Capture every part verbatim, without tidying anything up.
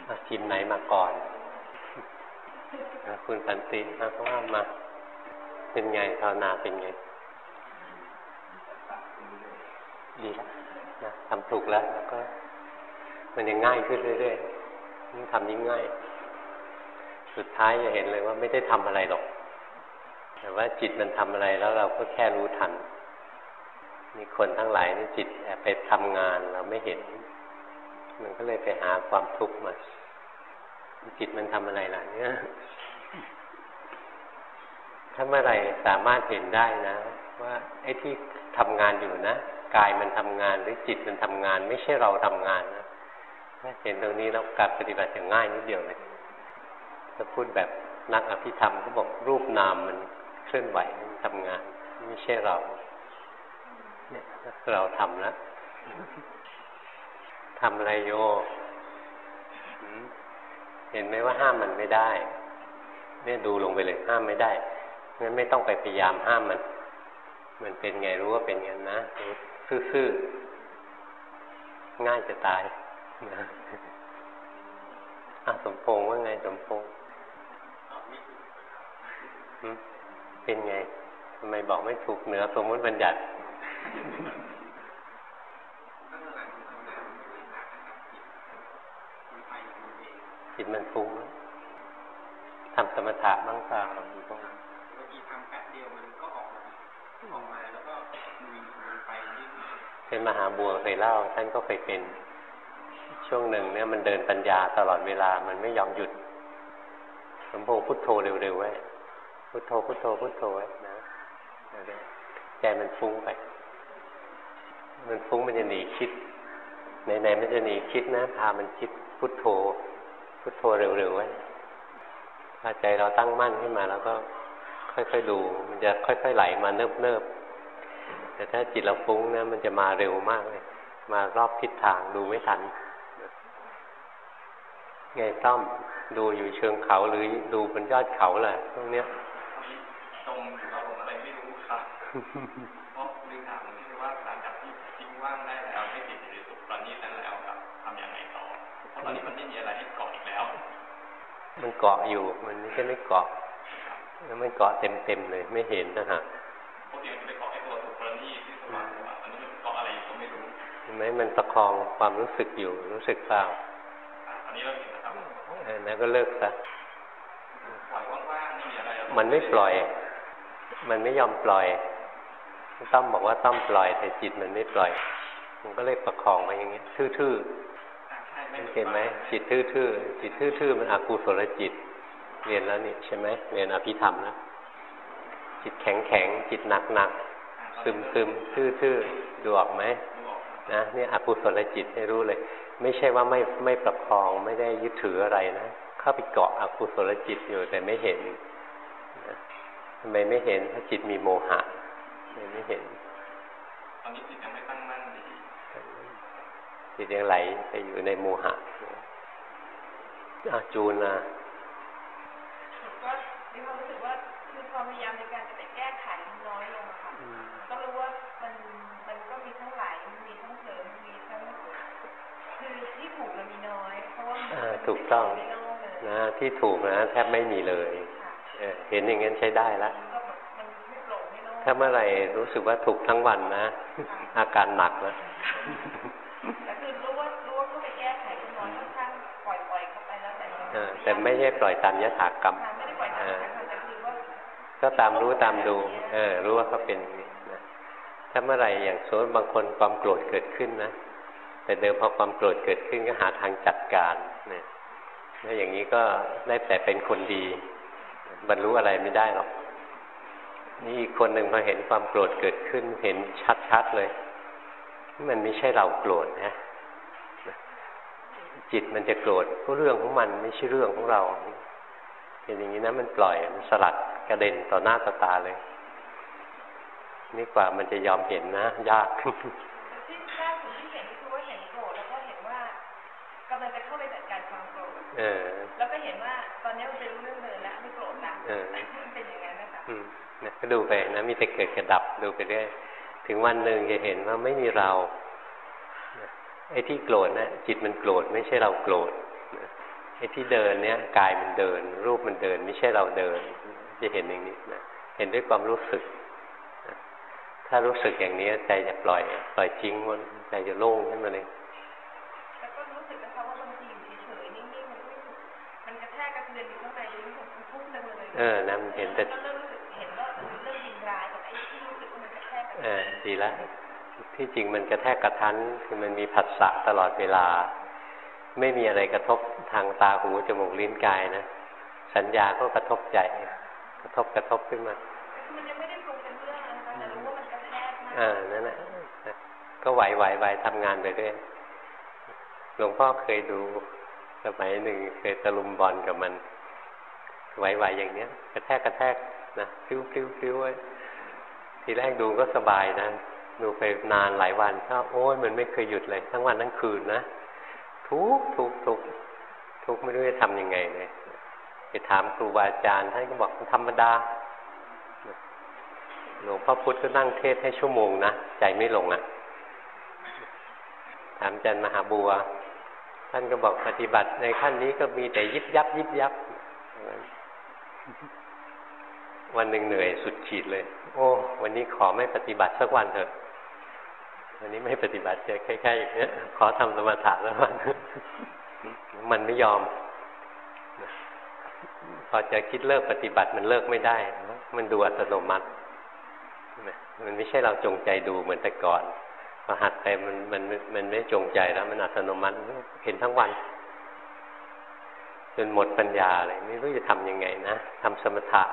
ทีมไหนมาก่อนคุณสันติมาเพราะว่ามาเป็นไงภาวนาเป็นไงดีแล้วนะทำถูกแล้วแล้วก็มันยังง่ายขึ้นเรื่อยๆยิ่งทำยิ่งง่ายสุดท้ายจะเห็นเลยว่าไม่ได้ทำอะไรหรอกแต่ว่าจิตมันทำอะไรแล้วเราก็แค่รู้ทันมีคนทั้งหลายนี่จิตแอบไปทำงานเราไม่เห็นมันก็เลยไปหาความทุกข์มาจิตมันทำอะไรล่ะเนี่ยถ้าเมื่อไหร่สามารถเห็นได้นะว่าไอ้ที่ทำงานอยู่นะกายมันทำงานหรือจิตมันทำงานไม่ใช่เราทำงานนะถ้าเห็นตรงนี้แล้วการปฏิบัติอย่างง่ายนิดเดียวเลยถ้าพูดแบบนักอภิธรรมก็บอกรูปนามมันเคลื่อนไหวมันทำงานไม่ใช่เราเนี่ยเราทำแล้วทำอะไรโยเห็นไหมว่าห้ามมันไม่ได้เนี่ยดูลงไปเลยห้ามไม่ได้งั้นไม่ต้องไปพยายามห้ามมันมันเป็นไงรู้ว่าเป็นงั้นนะซื่อๆง่ายจะตายนะอ่ะสมพงษ์ว่าไงสมพงษ์เป็นไงทำไมบอกไม่ถูกเหนือสมมติบัญญัติจิตมันฟุ้งทำสมถะบ้างเปล่าบางทีทำแป๊บเดียวมันก็ออกมาออกมาแล้วก็มีมันไปยิ่งเป็นมหาบัวเคยเล่าท่านก็เคยเป็นช่วงหนึ่งเนี่ยมันเดินปัญญาตลอดเวลามันไม่ยอมหยุดสมพงษ์พุทโธเร็วๆไว้พุทโธพุทโธพุทโธไว้นะใจมันฟุ้งไปมันฟุ้งมันจะหนีคิดไหนๆมันจะหนีคิดนะพามันคิดพุทโธพุทโธเร็วๆไว้ถ้าใจเราตั้งมั่นขึ้นมาแล้วก็ค่อยๆดูมันจะค่อยๆไหลมาเนิบๆแต่ถ้าจิตเราฟุ้งนะมันจะมาเร็วมากเลยมารอบทิศทางดูไม่ทันไงต้อมดูอยู่เชิงเขาหรือดูบนยอดเขาแหละตรงเนี้ยตรงอยู่กับผมอะไรไม่รู้ครับเพราะลืมถามที่ว่าหลังจากที่ทิ้งว่างได้แล้วไม่ติดอยู่ในสุขตอนนี้นั้นแล้วครับทำอย่างไรต่อเพราะตอนนี้มันไม่มีอะไรให้เกาะอีกแล้วมันเกาะอยู่มันไม่ใช่ไม่เกาะแล้วมันเกาะเต็มๆเลยไม่เห็นนะฮะพวกเดียวจะไปเกาะไอ้ตัวสุขตอนนี้ที่สว่างอันนี้มันเกาะอะไรอยู่ก็ไม่รู้เห็นไหมมันประคองความรู้สึกอยู่รู้สึกเปล่าอันนี้เราเห็นนะครับเออแล้วก็เลิกซะปล่อยว่างๆนี่มีอะไรมันไม่ปล่อยมันไม่ยอมปล่อยต้อมบอกว่าต้อมปล่อยแต่จิตมันไม่ปล่อยมันก็เลยประคองไปอย่างเงี้ยทื่อๆเห็นไหมจิตทื่อๆจิตทื่อๆมันอกุศลจิตเรียนแล้วนี่ใช่ไหมเรียนอภิธรรมนะจิตแข็งๆจิตหนักๆซึมๆทื่อๆดูออกไหมนะนี่อกุศลจิตให้รู้เลยไม่ใช่ว่าไม่ไม่ประคองไม่ได้ยึดถืออะไรนะเข้าไปเกาะอกุศลจิตอยู่แต่ไม่เห็นทำไมไม่เห็นเพราะจิตมีโมหะเลยไม่เห็นตอนนี้จิตยังไม่ตั้งมั่นดีจิตยังไหลไปอยู่ในโมหะอาจูนนะก็มีความรู้สึกว่าคือความพยายามในการจะไปแก้ไขน้อยลงค่ะก็รู้ว่ามันมันก็มีทั้งไหลมีทั้งเผลอมีทั้งคือที่ถูกมันมีน้อยเพราะว่าถูกต้องนะที่ถูกนะแทบไม่มีเลยเห็นอย่างนั้นใช้ได้แล้วถ้าเมื่อไหร่รู้สึกว่าถูกทั้งวันนะอาการหนักแล้วแต่คือรู้ว่ารู้ว่าเข้าไปแก้ไขน้อยค่อนข้างปล่อยปล่อยเข้าไปแล้วแต่แต่ไม่ใช่ปล่อยตามยถากรรมไม่ได้ปล่อยตามยถากรรมแต่คือว่าก็ตามรู้ตามดูเออรู้ว่าเขาเป็นนะถ้าเมื่อไหร่อย่างสมมติบางคนความโกรธเกิดขึ้นนะแต่เดิมพอความโกรธเกิดขึ้นก็หาทางจัดการเนี่ยแล้วอย่างนี้ก็ได้แต่เป็นคนดีบรรลุอะไรไม่ได้หรอกนี่อีกคนหนึ่งพอเห็นความโกรธเกิดขึ้นเห็นชัดๆเลยมันไม่ใช่เราโกรธนะจิตมันจะโกรธก็เรื่องของมันไม่ใช่เรื่องของเราเห็นอย่างนี้นะมันปล่อยมันสลัดกระเด็นต่อหน้าต่อตาเลยนี่กว่ามันจะยอมเห็นนะยากที่ล่าสุดที่เห็นคือว่าเห็นโกรธแล้วก็เห็นว่ากำลังจะเข้าไปจัดการความโกรธแล้วก็เห็นว่าตอนนี้มันเป็นเรื่องเดินแล้วไม่โกรธละเป็นอย่างนั้นนะคะนะก็ดูไปนะมีแต่เกิดกระดับดูไปเรื่อยถึงวันหนึ่งจะเห็นว่าไม่มีเราไอ้ที่โกรธนะจิตมันโกรธไม่ใช่เราโกรธอ้ที่เดินเนี่ยกายมันเดินรูปมันเดินไม่ใช่เราเดินจะเห็นอย่างนี้นะเห็นด้วยความรู้สึกถ้ารู้สึกอย่างนี้ใจจะปล่อยปล่อยทิ้งมันใจจะโล่งขึ้นมาเลยแล้วก็รู้สึกนะคะว่าบางทีอยู่เฉยๆนิ่งๆมันไม่ถูกมันกระแทกกระเทือนอยู่ข้างในรู้สึกมันพุ่งเลยเออนั่นเห็นแต่ก็เริ่มรู้สึกเห็นว่าเริ่มยินร้ายกับไอ้ที่รู้สึกว่ามันกระแทกเออดีแล้วที่จริงมันกระแทกกระทันคือมันมีผัสสะตลอดเวลาไม่มีอะไรกระทบทางตาหูจมูกลิ้นกายนะสัญญาก็กระทบใจกระทบกระทบขึ้นมามันยังไม่ได้ปรุงเป็นเรื่องอะไรแต่รู้ว่ามันกระแทกมากอ่านั่นแหละก็ไหวไหวไหวทำงานไปเรื่อยหลวงพ่อเคยดูสมัยหนึ่งเคยตะลุมบอลกับมันไหวไหวอย่างเนี้ยกระแทกกระแทกนะพิ้วพิ้วพิ้วไว้ทีแรกดูก็สบายนะดูไปนานหลายวันก็โอ้ยมันไม่เคยหยุดเลยทั้งวันทั้งคืนนะทุกทุกทุกทุกไม่รู้จะทำยังไงเลยไปถามครูบาอาจารย์ท่านก็บอกมันธรรมดาหลวงพ่อพุธก็นั่งเทศให้ชั่วโมงนะใจไม่ลงอ่ะถามอาจารย์มหาบัวท่านก็บอกปฏิบัติในขั้นนี้ก็มีแต่ยิบยับยิบยับวันหนึ่งเหนื่อยสุดขีดเลยโอ้วันนี้ขอไม่ปฏิบัติสักวันเถอะวันนี้ไม่ปฏิบัติจะแค่ๆอย่างนี้ขอทำสมถะสักวันมันไม่ยอมพอจะคิดเลิกปฏิบัติมันเลิกไม่ได้มันดูอัตโนมัติมันไม่ใช่เราจงใจดูเหมือนแต่ก่อนพอหัดไปมันมันมันไม่จงใจแล้วมันอัตโนมัติเห็นทั้งวันจนหมดปัญญาเลยไม่รู้จะทำยังไงนะทำสมถะ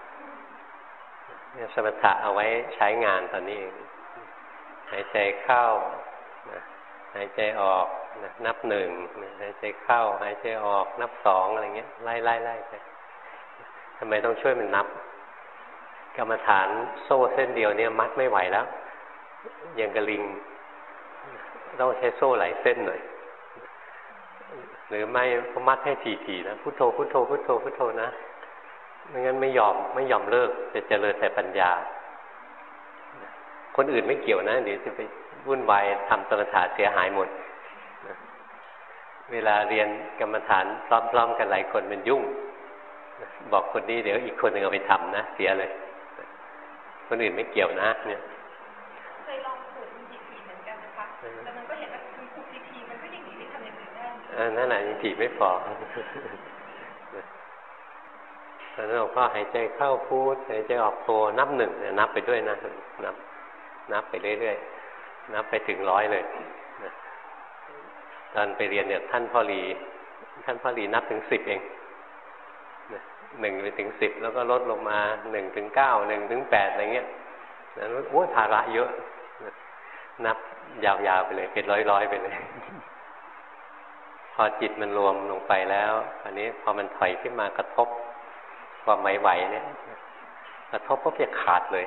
เนี่ยสมถะเอาไว้ใช้งานตอนนี้เองหายใจเข้าหายใจออกนับหนึ่งหายใจเข้าหายใจออกนับสองอะไรเงี้ยไล่ไล่ไล่ไปทำไมต้องช่วยมันนับกรรมฐานโซ่เส้นเดียวเนี่ยมัดไม่ไหวแล้วยังกระลิงต้องใช้โซ่หลายเส้นหน่อยหรือไม่ก็มัดให้ถี่ๆนะพุทโธพุทโธพุทโธพุทโธนะไม่งั้นไม่ยอมไม่ยอมเลิกจะเจริญแต่ปัญญาคนอื่นไม่เกี่ยวนะเดี๋ยวจะไปวุ่นวายทำสมถะเสียหายหมดเวลาเรียนกรรมฐานพร้อมๆกันหลายคนมันยุ่งบอกคนนี้เดี๋ยวอีกคนหนึ่งเอาไปทำนะเสียเลยคนอื่นไม่เกี่ยวนะเนี่ยเคยลองฝึกทีทีเหมือนกันนะคะแต่มันก็เห็นว่าคือฝึกทีทีมันก็ยังหนีไปทำอย่างอื่นได้อ่านั่นแหละยังถีไม่พอตอนนั้นหลวงพ่อหายใจเข้าพูดหายใจออกโทนับหนึ่งเนี่ยนับไปด้วยนะนับนับไปเรื่อยๆนับไปถึงร้อยเลยตอนไปเรียนเนี่ยท่านพ่อรีท่านพ่อรีนับถึงสิบเองหนึ่งไปถึงสิบแล้วก็ลดลงมาหนึ่งถึงเก้าหนึ่งถึงแปดอะไรเงี้ยนั้นโอ้ภาระเยอะนับยาวๆไปเลยเป็นร้อยๆไปเลยพอจิตมันรวมลงไปแล้วอันนี้พอมันถอยขึ้นมากระทบความไหวๆเนี่ยกระทบก็จะขาดเลย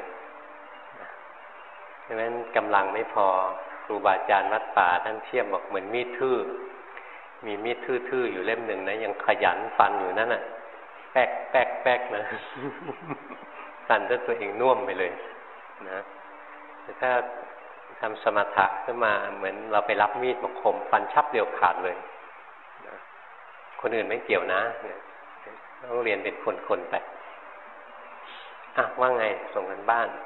ดังนั้นกำลังไม่พอครูบาอาจารย์วัดป่าท่านเทียบบอกเหมือนมีดทื่อมีมีดทื่อๆอยู่เล่มหนึ่งนะยังขยันฟันอยู่นั่นน่ะแป๊กแป๊กแป๊กนะฟันจนตัวเองน่วมไปเลยนะแต่ถ้าทำสมถะขึ้นมาเหมือนเราไปรับมีดมาคมฟันชับเดียวขาดเลยนะคนอื่นไม่เกี่ยวนะต้องเรียนเป็นคนๆไปอ่ะว่าไงส่งกันบ้าน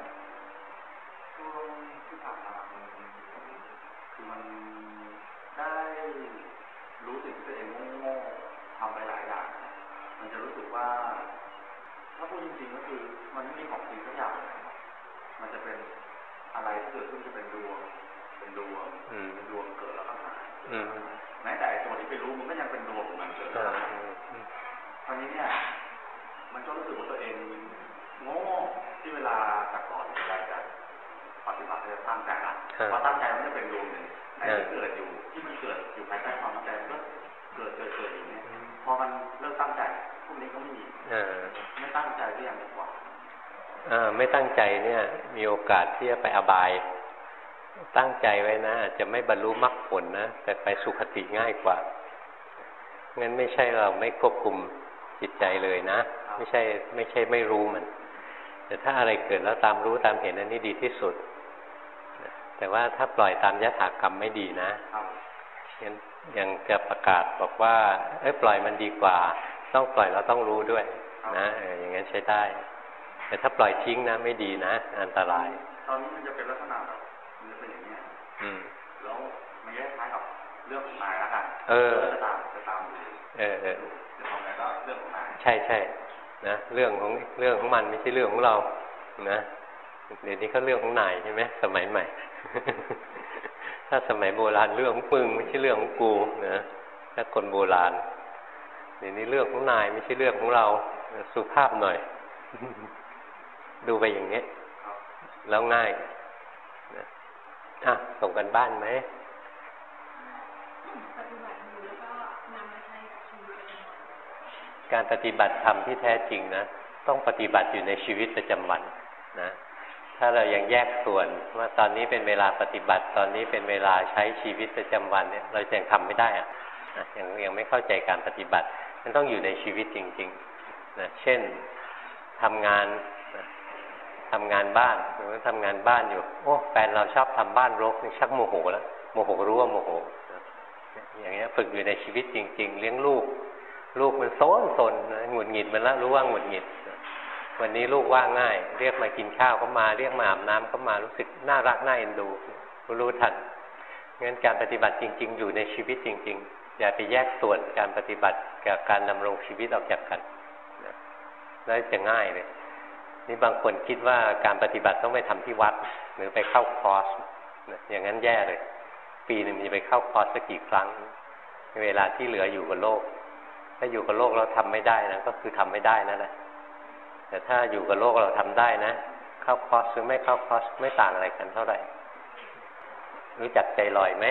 มันได้รู้สึกตัวเองโง่ๆทำไปหลายอย่างมันจะรู้สึกว่าถ้าพูดจริงๆก็คือมันไม่มีของจริงสักอย่างมันจะเป็นอะไรที่เกิดขึ้นจะเป็นดวงเป็นดวงเป็นดวงเกิดแล้วก็หายแม้แต่ไอ้ตัวที่ไปรู้มันก็ยังเป็นดวงของมันเกิดแล้วหายตอนนี้เนี่ยมันก็รู้สึกว่าตัวเองโง่ที่เวลาแต่ก่อนเวลาจะปฏิบัติจะตั้งใจนะพอตั้งใจมันจะเป็นดวงหนึ่งแต่ที่เกิดอยู่ที่มันเกิดอยู่ภายใต้ความตั้งใจก็เกิดเกิดเกิดอย่างนี้พอมันเลิกตั้งใจพวกนี้ก็ไม่มีไม่ตั้งใจก็ยังดีกว่าไม่ตั้งใจเนี่ยมีโอกาสที่จะไปอบายตั้งใจไว้นะอาจจะไม่บรรลุมรรคผลนะแต่ไปสุคติง่ายกว่างั้นไม่ใช่เราไม่ควบคุมจิตใจเลยนะไม่ใช่ไม่ใช่ไม่รู้มันแต่ถ้าอะไรเกิดแล้วตามรู้ตามเห็นอันนี้ดีที่สุดแต่ว่าถ้าปล่อยตามยถากรรมไม่ดีนะงั้นยังจะประกาศบอกว่าเอ้ยปล่อยมันดีกว่าต้องปล่อยเราต้องรู้ด้วยนะเอออย่างนั้นใช้ได้แต่ถ้าปล่อยทิ้งนะไม่ดีนะอันตรายตอนนี้มันจะเป็นลักษณะแบบมันจะเป็นอย่างนี้อืมแล้วมันแยกคล้ายกับเรื่องของนายแล้วกันเออจะตามจะตามเออเออจะทำอะไรก็เรื่องของนายใช่ใช่นะเรื่องของเรื่องของมันไม่ใช่เรื่องของเรานะเดี๋ยวนี้เขาเรื่องของนายใช่ไหมสมัยใหม่ ถ้าสมัยโบราณเรื่องของปึงไม่ใช่เรื่องของกูนะถ้าคนโบราณเดี๋ยวนี้เรื่องของนายไม่ใช่เรื่องของเราสุภาพหน่อย ดูไปอย่างนี้แล้วง่ายนะอ่ะส่งกันบ้านไหมการปฏิบัติธรรมที่แท้จริงนะต้องปฏิบัติอยู่ในชีวิตประจำวันนะถ้าเรายังแยกส่วนว่าตอนนี้เป็นเวลาปฏิบัติตอนนี้เป็นเวลาใช้ชีวิตประจำวันเนี่ยเรายังทำไม่ได้อะนะยังยังไม่เข้าใจการปฏิบัติมันต้องอยู่ในชีวิตจริงๆนะเช่นทำงานนะทำงานบ้านหรือทำงานบ้านอยู่โอ้แฟนเราชอบทำบ้านรกนี่ชักโมโหแล้วโมโหรู้ว่าโมโหนะอย่างเงี้ยฝึกอยู่ในชีวิตจริงๆเลี้ยงลูกลูกมันโซนโซนนะหงุดหงิดมันแล้วรู้ว่าหงุดหงิดวันนี้ลูกว่าง่ายเรียกมากินข้าวก็มาเรียกมาอาบน้ำก็มารู้สึกน่ารักน่าเอ็นดูรู้ทันงั้นการปฏิบัติจริงๆอยู่ในชีวิตจริงๆอย่าไปแยกส่วนการปฏิบัติกับการดำรงชีวิตออกจากกันนะแล้วจะง่ายเลยนี่บางคนคิดว่าการปฏิบัติต้องไปทำที่วัดหรือไปเข้าคอร์สนะอย่างนั้นแย่เลยปีหนึ่งมีไปเข้าคอร์สสักกี่ครั้งเวลาที่เหลืออยู่กับโลกถ้าอยู่กับโลกเราทำไม่ได้นะก็คือทำไม่ได้นั่นแหละแต่ถ้าอยู่กับโลกเราทำได้นะเข้าคอร์สหรือไม่เข้าคอร์สไม่ต่างอะไรกันเท่าไหร่รู้จักใจลอยไหม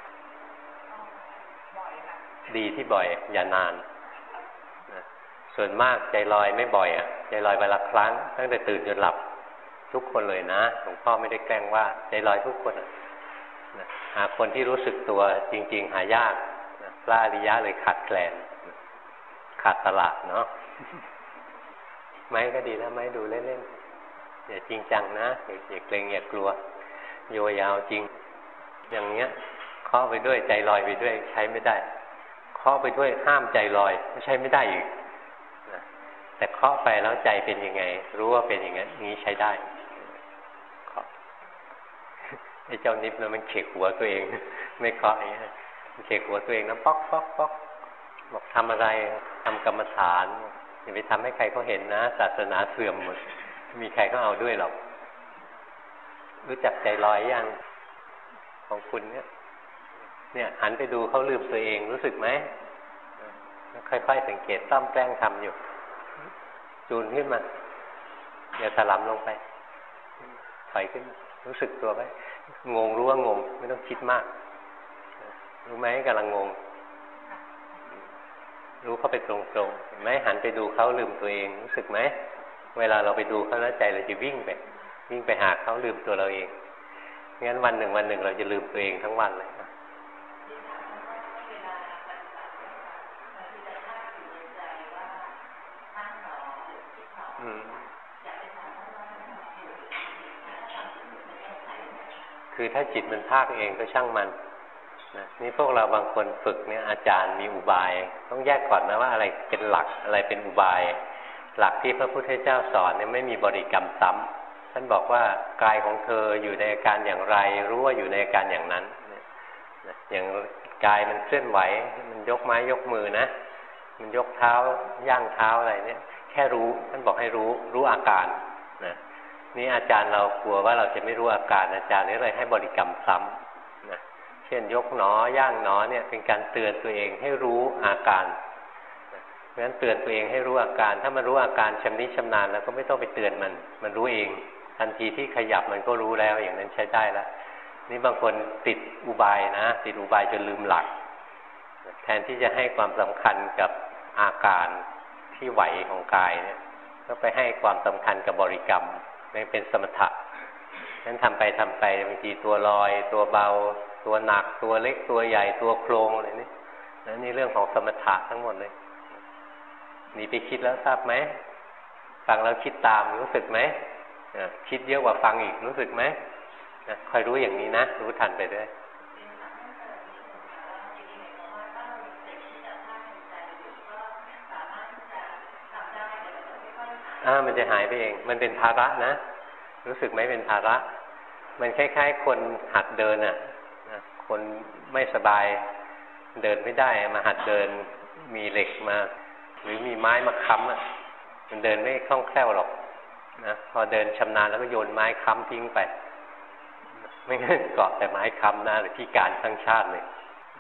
ดีที่บ่อยอย่านานนะส่วนมากใจลอยไม่บ่อยอ่ะใจลอยวันละครั้งตั้งแต่ตื่นจนหลับทุกคนเลยนะหลวงพ่อไม่ได้แกล้งว่าใจลอยทุกคนนะหาคนที่รู้สึกตัวจริงๆหายากนะพระอริยะเลยขาดแคลนขาดตลาดเนาะไม้ก็ดีนะไม้ดูเล่นๆอย่าจริงจังนะอย่าเกรงอย่ากลัวโยยาวจริงอย่างเงี้ยเคาะไปด้วยใจลอยไปด้วยใช้ไม่ได้เคาะไปด้วยห้ามใจลอยไม่ใช้ไม่ได้อีกนะแต่เคาะไปแล้วใจเป็นยังไงรู้ว่าเป็นอย่างงี้นี้ใช้ได้เคาะไอ้เจ้านิพนะมันเขกหัวตัวเองไม่เคาะอย่างเงี้ยมันเขกหัวตัวเองนะป๊อกป๊อกป๊อกบอกทำอะไรทำกรรมฐานอย่าไปทำให้ใครเขาเห็นนะศาสนาเสื่อมหมดมีใครเขาเอาด้วยหรอกรู้จักใจลอยยังของคุณเนี่ยเนี่ยหันไปดูเขาลืมตัวเองรู้สึกไหมค่อยๆสังเกตต้อมแกล้งทำอยู่จูนขึ้นมาอย่าถลำลงไปถอยขึ้นรู้สึกตัวไว้งงรู้ว่างงไม่ต้องคิดมากรู้ไหมกำลังงงรู้เข้าไปตรงๆเห็นไหมหันไปดูเขาลืมตัวเองรู้สึกไหมเวลาเราไปดูเขาแล้วใจเราจะวิ่งไปวิ่งไปหาเขาลืมตัวเราเองงั้นวันหนึ่งวันหนึ่งเราจะลืมตัวเองทั้งวันเลยคือถ้าจิตมันพากเองก็ช่างมันนะนี่พวกเราบางคนฝึกเนี่ยอาจารย์มีอุบายต้องแยกก่อนนะว่าอะไรเป็นหลักอะไรเป็นอุบายหลักที่พระพุทธเจ้าสอนเนี่ยไม่มีบริกรรมซ้ำท่านบอกว่ากายของเธออยู่ในอาการอย่างไรรู้ว่าอยู่ในอาการอย่างนั้นอย่างกายมันเคลื่อนไหวมันยกไม้ยกมือนะมันยกเท้าย่างเท้าอะไรเนี่ยแค่รู้ท่านบอกให้รู้รู้อาการนะนี่อาจารย์เรากลัวว่าเราจะไม่รู้อาการอาจารย์นี่เลยให้บริกรรมซ้ำนะเช่นยกหนอย่างหนอเนี่ยเป็นการเตือนตัวเองให้รู้อาการเพราะฉะนั้นเตือนตัวเองให้รู้อาการถ้ามันรู้อาการชำนิชำนาญแล้วก็ไม่ต้องไปเตือนมันมันรู้เองทันทีที่ขยับมันก็รู้แล้วอย่างนั้นใช้ได้แล้วนี่บางคนติดอุบายนะติดอุบายจนลืมหลักแทนที่จะให้ความสำคัญกับอาการที่ไหวของกายเนี่ยก็ไปให้ความสำคัญกับบริกรรมนี่เป็นสมถะนั้นทำไปทำไปบางทีตัวลอยตัวเบาตัวหนักตัวเล็กตัวใหญ่ตัวโครงอะไรนี่นั่นนี่เรื่องของสมถะทั้งหมดเลยหนีไปคิดแล้วทราบไหมฟังแล้วคิดตามรู้สึกไหมคิดเยอะกว่าฟังอีกรู้สึกไหมคอยรู้อย่างนี้นะรู้ทันไปด้วยอ่ามันจะหายไปเองมันเป็นภาระนะรู้สึกไหมเป็นภาระมันคล้ายๆคนหัดเดินอ่ะคนไม่สบายเดินไม่ได้มาหัดเดินมีเหล็กมาหรือมีไม้มาค้ำอ่ะมันเดินไม่คล่องแคล่วหรอกนะพอเดินชำนาญแล้วก็โยนไม้ค้ำทิ้งไปไม่งั้นเกาะแต่ไม้ค้ำนะหรือพิการทั้งชาติเลย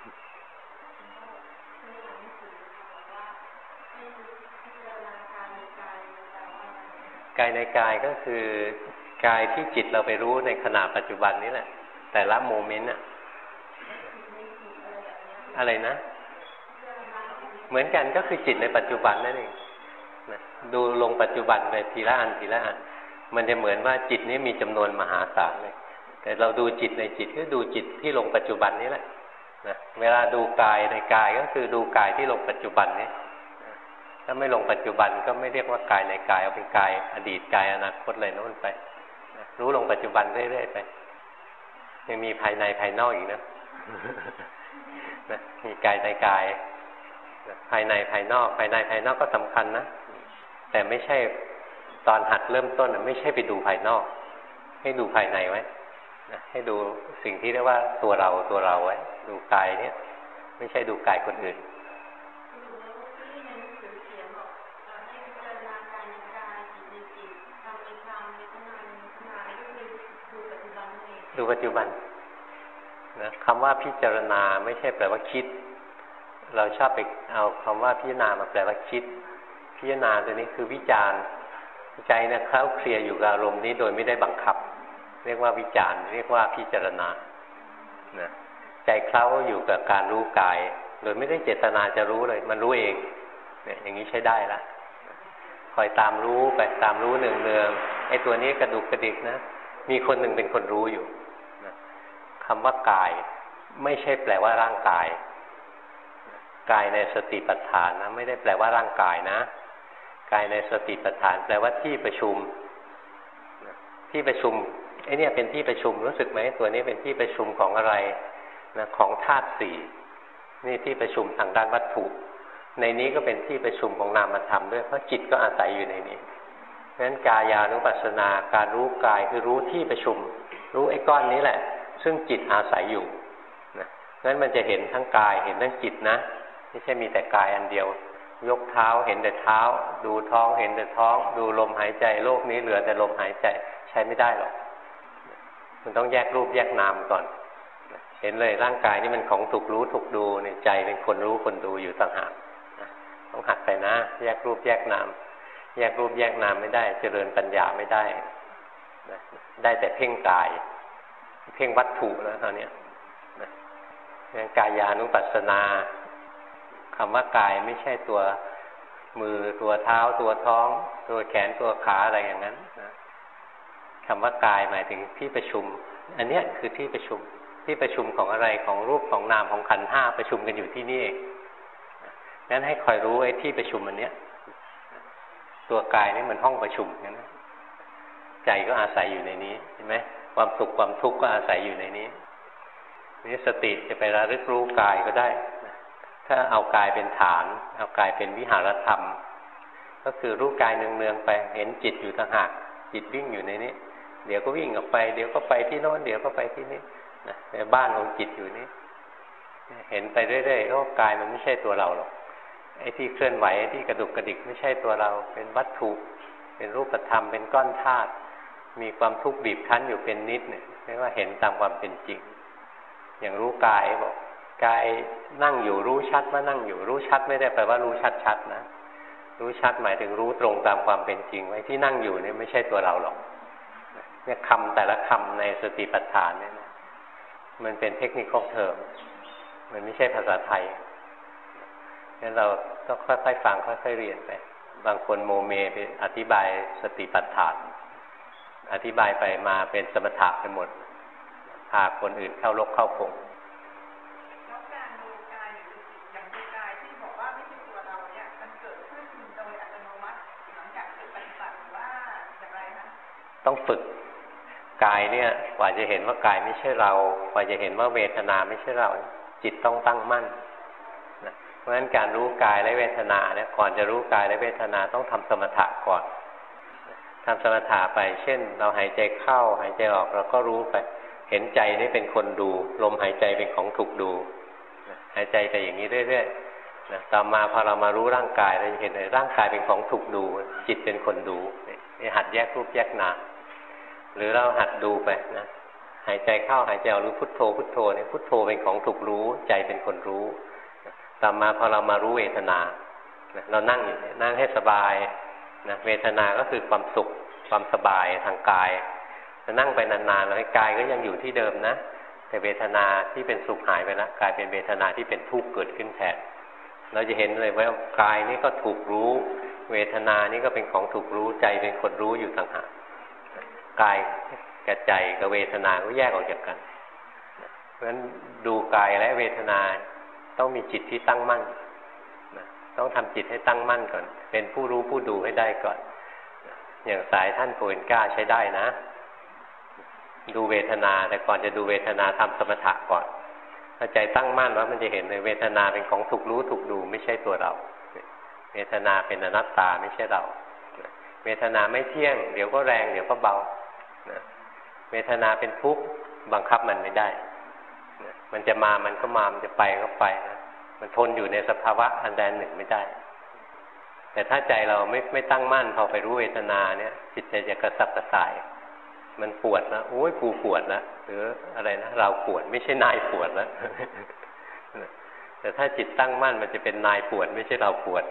กายในกายก็คือกายที่จิตเราไปรู้ในขณะปัจจุบันนี้แหละแต่ละโมเมนต์อะอะไรนะเหมือนกันก็คือจิตในปัจจุบันนั่นเองนะดูลงปัจจุบันไปทีละอันทีละอันมันจะเหมือนว่าจิตนี้มีจำนวนมหาศาลเลยแต่เราดูจิตในจิตก็ดูจิตที่ลงปัจจุบันนี้แหละนะเวลาดูกายในกายก็คือดูกายที่ลงปัจจุบันนี้ถ้าไม่ลงปัจจุบันก็ไม่เรียกว่ากายในกายเอาเป็นกายอดีตกายอนาคตเลยโน่นไปนะรู้ลงปัจจุบันเรื่อยๆไปยังมีภายในภายนอกอีกนะ นะมีกายในกายภายในภายนอกภายในภายนอกก็สำคัญนะแต่ไม่ใช่ตอนหัดเริ่มต้นไม่ใช่ไปดูภายนอกให้ดูภายในไว้นะให้ดูสิ่งที่เรียกว่าตัวเราตัวเราไว้ดูกายเนี้ยไม่ใช่ดูกายคนอื่นดูปัจจุบันนะคำว่าพิจารณาไม่ใช่แปลว่าคิดเราชอบไปเอาคำว่าพิจารณามาแปลว่าคิดพิจารณาตัวนี้คือวิจารณ์ใจเนี่ยเคล้าเคลียอยู่กับอารมณ์นี้โดยไม่ได้บังคับเรียกว่าวิจารณ์เรียกว่าพิจารณานะใจเคล้าอยู่กับการรู้กายโดยไม่ได้เจตนาจะรู้เลยมันรู้เองเนี่ยอย่างนี้ใช้ได้ละคอยตามรู้ไปตามรู้เนืองๆไอ้ตัวนี้กระดุกกระดิกนะมีคนหนึ่งเป็นคนรู้อยู่นะคำว่ากายไม่ใช่แปลว่าร่างกายกายในสติปัฏฐานนะไม่ได้แปลว่าร่างกายนะกายในสติปัฏฐานแปลว่าที่ประชุมที่ประชุมไอ้นี่เป็นที่ประชุมรู้สึกไหมตัวนี้เป็นที่ประชุมของอะไรนะของธาตุสี่นี่ที่ประชุมทางด้านวัตถุในนี้ก็เป็นที่ประชุมของนามธรรมด้วยเพราะจิตก็อาศัยอยู่ในนี้เพราะฉะนั้นกายานุปัสสนาการรู้กายคือรู้ที่ประชุมรู้ไอ้ก้อนนี้แหละซึ่งจิตอาศัยอยู่นะเพราะฉะนั้นมันจะเห็นทั้งกายเห็นทั้งจิตนะไม่ใช่มีแต่กายอันเดียวยกเท้าเห็นแต่เท้าดูท้องเห็นแต่ท้องดูลมหายใจโลกนี้เหลือแต่ลมหายใจใช้ไม่ได้หรอกมันต้องแยกรูปแยกนามก่อนเห็นเลยร่างกายนี่มันของถูกรู้ถูกดูในใจเป็นคนรู้คนดูอยู่ต่างหากต้องหัดไปนะแยกรูปแยกนามแยกรูปแยกนามไม่ได้เจริญปัญญาไม่ได้ได้แต่เพ่งกายเพ่งวัตถุแล้วตอนนี้กายานุปัสสนาคำว่ากายไม่ใช่ตัวมือตัวเท้าตัวท้องตัวแขนตัวขาอะไรอย่างนั้นนะคำว่ากายหมายถึงที่ประชุมอันนี้คือที่ประชุมที่ประชุมของอะไรของรูปของนามของขันธ์ห้าประชุมกันอยู่ที่นี่เองงั้นให้คอยรู้ไอ้ที่ประชุมอันเนี้ยตัวกายนี่มันห้องประชุมงั้นใจก็อาศัยอยู่ในนี้เห็นไหมความสุขความทุกข์ก็อาศัยอยู่ในนี้นี่สติจะไประลึกรู้กายก็ได้ถ้าเอากายเป็นฐานเอากายเป็นวิหารธรรมก็คือรู้กายเนืองๆไปเห็นจิตอยู่ต่างหากจิตวิ่งอยู่ในนี้เดี๋ยวก็วิ่งออกไปเดี๋ยวก็ไปที่โน้นเดี๋ยวก็ไปที่นี่นะในบ้านของจิตอยู่นี้เห็นไปเรื่อยๆว่ากายมันไม่ใช่ตัวเราหรอกไอ้ที่เคลื่อนไหวไอ้ที่กระดุกกระดิกไม่ใช่ตัวเราเป็นวัตถุเป็นรูปธรรมเป็นก้อนธาตุมีความทุกข์บีบคั้นอยู่เป็นนิดเนี่ยเรียกว่าเห็นตามความเป็นจริงอย่างรู้กายบอกกายนั่งอยู่รู้ชัดว่านั่งอยู่รู้ชัดไม่ได้แปลว่ารู้ชัดๆนะรู้ชัดหมายถึงรู้ตรงตามความเป็นจริงไว้ที่นั่งอยู่เนี่ยไม่ใช่ตัวเราหรอกเนี่ยคำแต่ละคำในสติปัฏฐานเนี่ยมันเป็นเทคนิคเทอมมันไม่ใช่ภาษาไทยงั้นเราต้องค่อยๆฟังค่อยๆเรียนไปบางคนโมเมไปอธิบายสติปัฏฐานอธิบายไปมาเป็นสมถะไปหมดพาคนอื่นเข้าลกเข้าพงต้องฝึกกายเนี่ยกว่าจะเห็นว่ากายไม่ใช่เรากว่าจะเห็นว่าเวทนาไม่ใช่เราจิตต้องตั้งมั่นนะเพราะฉะนั้นการรู้กายและเวทนาเนี่ยก่อนจะรู้กายและเวทนาต้องทำสมถะก่อนทำสมถะไปเช่นเราหายใจเข้าหายใจออกเราก็รู้ไปเห็นใจนี่เป็นคนดูลมหายใจเป็นของถูกดูหายใจไปอย่างนี้เรื่อยๆนะต่อมาพอเรามารู้ร่างกายเราจะเห็นเลยร่างกายเป็นของถูกดูจิตเป็นคนดูนี่หัดแยกรูปแยกนามหรือเราหัดดูไปนะหายใจเข้าหายใจออกรู้พุทโธพุทโธเนี่ยพุทโธเป็นของถูกรู้ใจเป็นคนรู้ต่อมาพอเรามารู้เวทนาเรานั่งอยู่นั่งให้สบายนะเวทนาก็คือความสุขความสบายทางกายจะนั่งไปนานๆแล้วกายก็ยังอยู่ที่เดิมนะแต่เวทนาที่เป็นสุขหายไปแล้วกลายเป็นเวทนาที่เป็นทุกข์เกิดขึ้นแทนเราจะเห็นเลยว่ากายนี่ก็ถูกรู้เวทนานี่ก็เป็นของถูกรู้ใจเป็นคนรู้อยู่ต่างหากกายกับใจกับเวทนาก็แยกออกจากกันเพราะฉะนั้นดูกายและเวทนาต้องมีจิตที่ตั้งมั่นต้องทำจิตให้ตั้งมั่นก่อนเป็นผู้รู้ผู้ดูให้ได้ก่อนอย่างสายท่านโกเอนก้าใช้ได้นะดูเวทนาแต่ก่อนจะดูเวทนาทำสมถะก่อนถ้าใจตั้งมั่นแล้วมันจะเห็นเลยเวทนาเป็นของถูกรู้ถูกดูไม่ใช่ตัวเราเวทนาเป็นอนัตตาไม่ใช่เราเวทนาไม่เที่ยงเดี๋ยวก็แรงเดี๋ยวก็เบาเวทนาเป็นทุกข์บังคับมันไม่ได้มันจะมามันก็มามันจะไปก็ไปนะมันทนอยู่ในสภาวะอันใดหนึ่งไม่ได้แต่ถ้าใจเราไม่ไม่ตั้งมั่นพอไปรู้เวทนาเนี่ยจิตใจจะกระสับกระส่ายมันปวดนะโอ้ยกูปวดนะหรืออะไรนะเราปวดไม่ใช่นายปวดแล้ว แต่ถ้าจิตตั้งมั่นมันจะเป็นนายปวดไม่ใช่เราปวด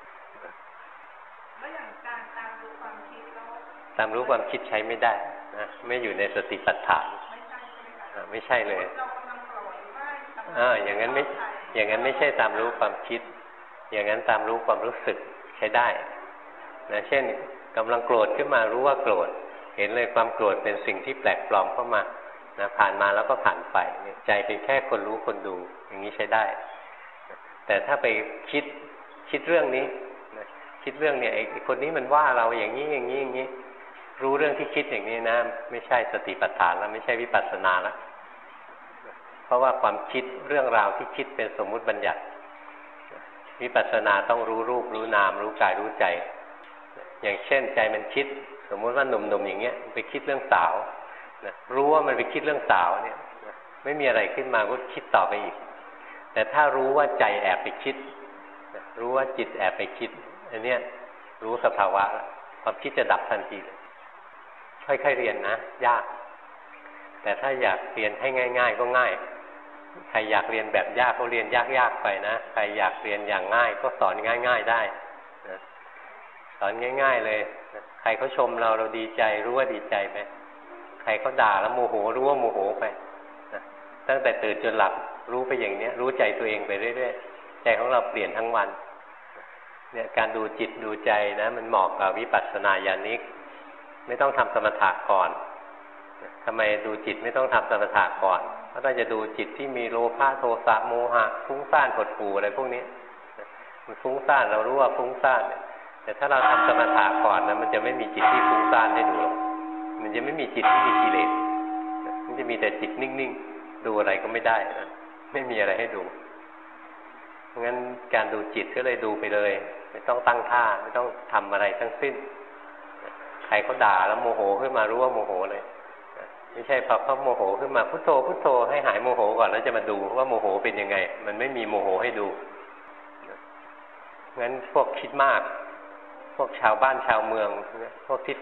แล้วอย่างการตามรู้ความคิดแล้วตามรู้ความคิดใช้ไม่ได้นะไม่อยู่ในสติปัฏฐานไม่ใช่เลยอ่าอย่างนั้นไม่อย่างนั้นไม่ใช่ตามรู้ความคิดอย่างนั้นตามรู้ความรู้สึกใช้ได้นะเช่นกำลังโกรธขึ้นมารู้ว่าโกรธเห็นเลยความโกรธเป็นสิ่งที่แปลกปลอมเข้ามานะผ่านมาแล้วก็ผ่านไปใจเป็นแค่คนรู้คนดูอย่างนี้ใช้ได้แต่ถ้าไปคิดคิดเรื่องนี้นะคิดเรื่องเนี่ยไอ้คนนี้มันว่าเราอย่างนี้อย่างนี้อย่างนี้รู้เรื่องที่คิดอย่างนี้นะไม่ใช่สติปัฏฐานแล้วไม่ใช่วิปัสสนาแล้วเพราะว่าความคิดเรื่องราวที่คิดเป็นสมมุติบัญญัติวิปัสสนาต้องรู้รูปรู้นามรู้กายรู้ใจอย่างเช่นใจมันคิดสมมุติว่าหนุ่มๆอย่างเงี้ยไปคิดเรื่องสาวนะรู้ว่ามันไปคิดเรื่องสาวเนี่ยไม่มีอะไรขึ้นมาก็คิดต่อไปอีกแต่ถ้ารู้ว่าใจแอบไปคิดรู้ว่าจิตแอบไปคิดอันเนี้ยรู้สภาวะความคิดจะดับทันทีเลยค่อยๆเรียนนะยากแต่ถ้าอยากเรียนให้ง่ายๆก็ง่ายใครอยากเรียนแบบยากก็เรียนยากๆไปนะใครอยากเรียนอย่างง่ายก็สอนง่ายๆได้นะสอนง่ายๆเลยใครเขาชมเราเราดีใจรู้ว่าดีใจไหมใครเขาด่าแล้วโมโหรู้ว่าโมโหไปนะตั้งแต่ตื่นจนหลับรู้ไปอย่างนี้รู้ใจตัวเองไปเรื่อยๆใจของเราเปลี่ยนทั้งวันเนี่ยการดูจิตดูใจนะมันเหมาะกับวิปัสสนาญาณิกไม่ต้องทำสมถะก่อนทำไมดูจิตไม่ต้องทำสมถะก่อนเพราะถ้าจะดูจิตที่มีโลภะโทสะโมหะฟุ้งซ่านหดหู่อะไรพวกนี้มันฟุ้งซ่านเรารู้ว่าฟุ้งซ่านแต่ถ้าเราทำสมถะก่อนนะมันจะไม่มีจิตที่ฟุ้งซ่านให้ดูมันจะไม่มีจิตที่มีกิเลสมันจะมีแต่จิตนิ่งๆดูอะไรก็ไม่ได้นะไม่มีอะไรให้ดูงั้นการดูจิตก็เลยดูไปเลยไม่ต้องตั้งท่าไม่ต้องทำอะไรทั้งสิ้นใครเขาด่าแล้วโมโหขึ้นมารู้ว่าโมโหเลยไม่ใช่พอเขาโมโหขึ้นมาพุทโธพุทโธให้หายโมโหก่อนแล้วจะมาดูว่าโมโหเป็นยังไงมันไม่มีโมโหให้ดูงั้นพวกคิดมากพวกชาวบ้านชาวเมืองพวกที่